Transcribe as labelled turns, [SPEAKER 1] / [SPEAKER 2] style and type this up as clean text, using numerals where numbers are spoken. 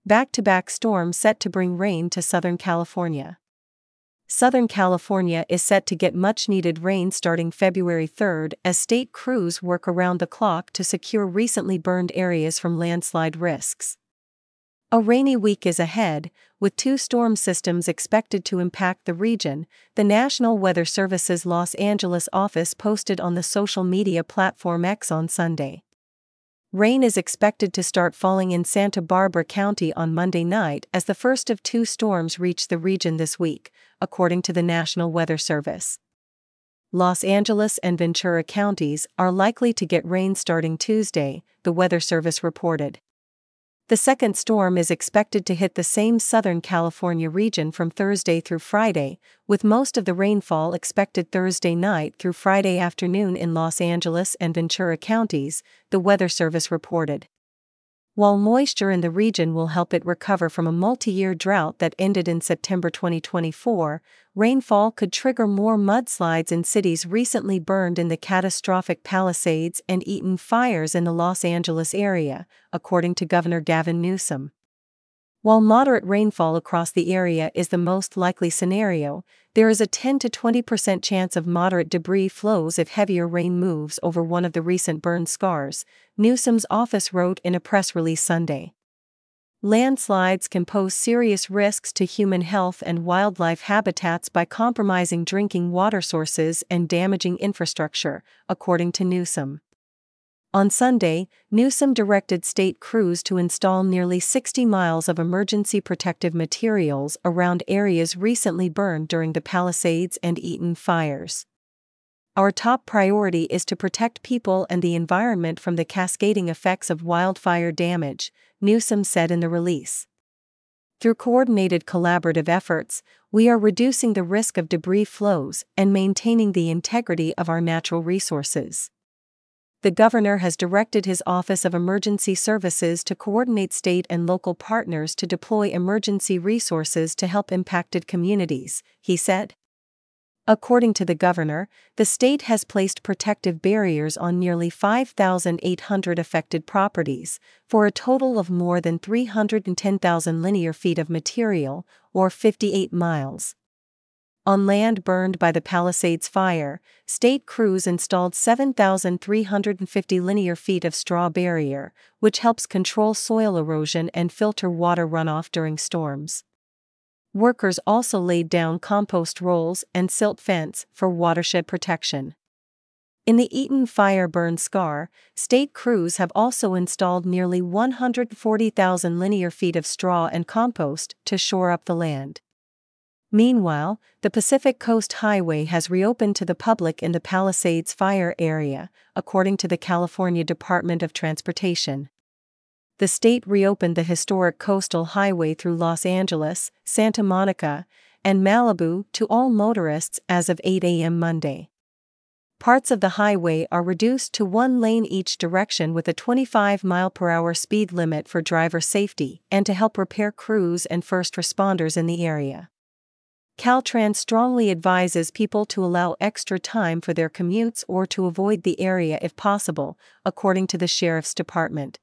[SPEAKER 1] Back-to-back storms set to bring rain to Southern California. Southern California is set to get much-needed rain starting February 3rd as state crews work around the clock to secure recently burned areas from landslide risks. A rainy week is ahead, with 2 storm systems expected to impact the region, the National Weather Service's Los Angeles office posted on the social media platform X on Sunday. Rain is expected to start falling in Santa Barbara County on Monday night as the first of 2 storms reach the region this week, according to the National Weather Service. Los Angeles and Ventura counties are likely to get rain starting Tuesday, the Weather Service reported. The second storm is expected to hit the same Southern California region from Thursday through Friday, with most of the rainfall expected Thursday night through Friday afternoon in Los Angeles and Ventura counties, the Weather Service reported. While moisture in the region will help it recover from a multi-year drought that ended in September 2024, rainfall could trigger more mudslides in cities recently burned in the catastrophic Palisades and Eaton fires in the Los Angeles area, according to Governor Gavin Newsom. While moderate rainfall across the area is the most likely scenario, there is a 10 to 20% chance of moderate debris flows if heavier rain moves over one of the recent burn scars, Newsom's office wrote in a press release Sunday. Landslides can pose serious risks to human health and wildlife habitats by compromising drinking water sources and damaging infrastructure, according to Newsom. On Sunday, Newsom directed state crews to install nearly 60 miles of emergency protective materials around areas recently burned during the Palisades and Eaton fires. Our top priority is to protect people and the environment from the cascading effects of wildfire damage, Newsom said in the release. Through coordinated collaborative efforts, we are reducing the risk of debris flows and maintaining the integrity of our natural resources. The governor has directed his Office of Emergency Services to coordinate state and local partners to deploy emergency resources to help impacted communities, he said. According to the governor, the state has placed protective barriers on nearly 5,800 affected properties, for a total of more than 310,000 linear feet of material, or 58 miles. On land burned by the Palisades fire, state crews installed 7,350 linear feet of straw barrier, which helps control soil erosion and filter water runoff during storms. Workers also laid down compost rolls and silt fence for watershed protection. In the Eaton fire burn scar, state crews have also installed nearly 140,000 linear feet of straw and compost to shore up the land. Meanwhile, the Pacific Coast Highway has reopened to the public in the Palisades fire area, according to the California Department of Transportation. The state reopened the historic coastal highway through Los Angeles, Santa Monica, and Malibu to all motorists as of 8 a.m. Monday. Parts of the highway are reduced to 1 lane each direction with a 25-mile-per-hour speed limit for driver safety and to help repair crews and first responders in the area. Caltrans strongly advises people to allow extra time for their commutes or to avoid the area if possible, according to the Sheriff's Department.